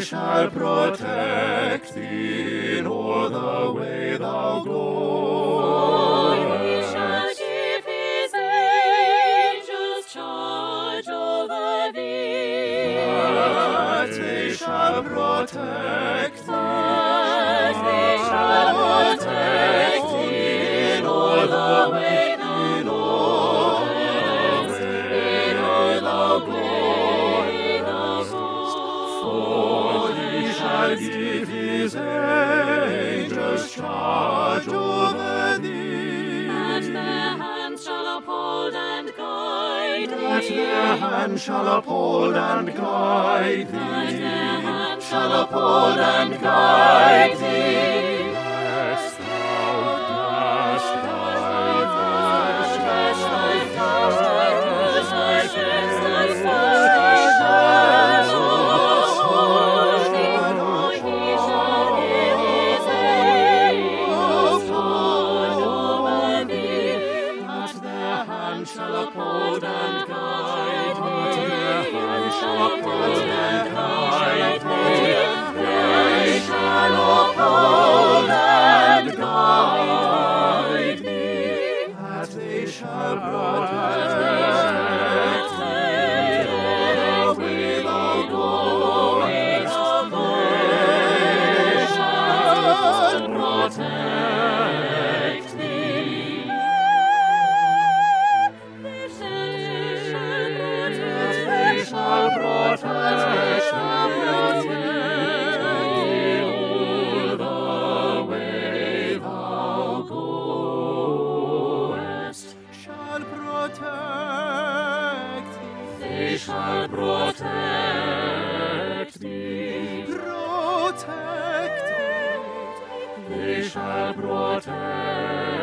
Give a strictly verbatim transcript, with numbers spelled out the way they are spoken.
shall protect thee in all the way thou goest. For he shall give his angels charge over thee, That they shall protect thee, that they shall protect thee in all the way in all in all the in all thou goest. For he shall give his angels charge over thee, That their hands shall uphold and guide that thee, their hand shall uphold and guide that thee, their hands shall uphold and guide thee, lest thou dash thy shall uphold and guide thee, shall uphold and guide thee, they shall uphold and guide thee, that they shall protect thee all the way thou goest, they shall protect thee. They shall protect thee all the way thou goest. Shall protect thee. They shall protect thee. Protect thee. They shall protect